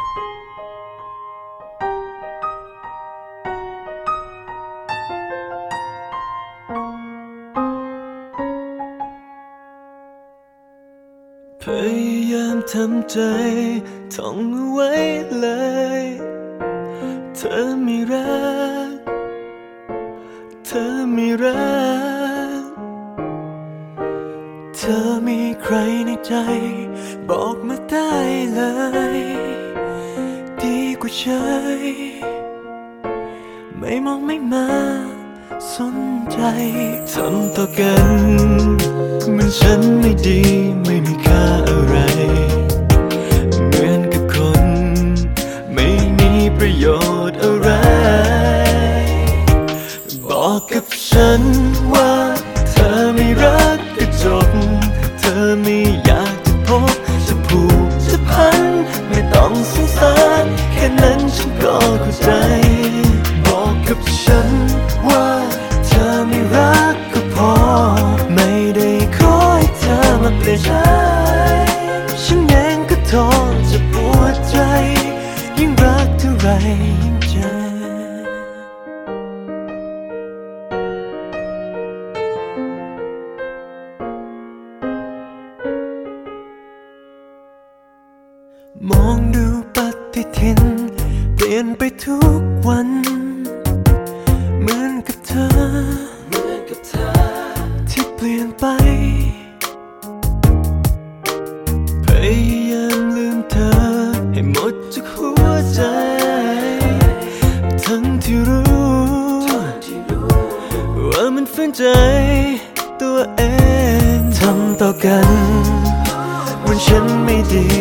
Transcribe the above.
พยายามทำใจท่องเอาไว้เลยเธอไม่รักเธอไม่รักเธอมีใครในใจบอกมาได้เลยดีกว่าใจไม่มองไม่มาสนใจทำต่อกันเหมือนฉันไม่ดีไม่มีค่าอะไรเหมือนกับคนไม่มีประโยชน์อะไรบอกกับฉันว่าเธอไม่รักก็จบเธอไม่อยากจะพบจะผูกจะพันไม่ต้องสงสารแค่นั้นฉันก็เข้าใจบอกกับฉันว่าเธอไม่รักก็พอไม่ได้ขอให้เธอมาเปลี่ยนใจฉันเองก็ท้อจะปวดใจยิ่งรักเท่าไรยิ่งเจ็บมองดูปฏิทินเปลี่ยนไปทุกวันเหมือนกับเธอที่เปลี่ยนไปพยายามลืมเธอให้หมดจากหัวใจทั้งที่รู้ว่ามันฝืนใจตัวเองทำต่อกันวันฉันไม่ดี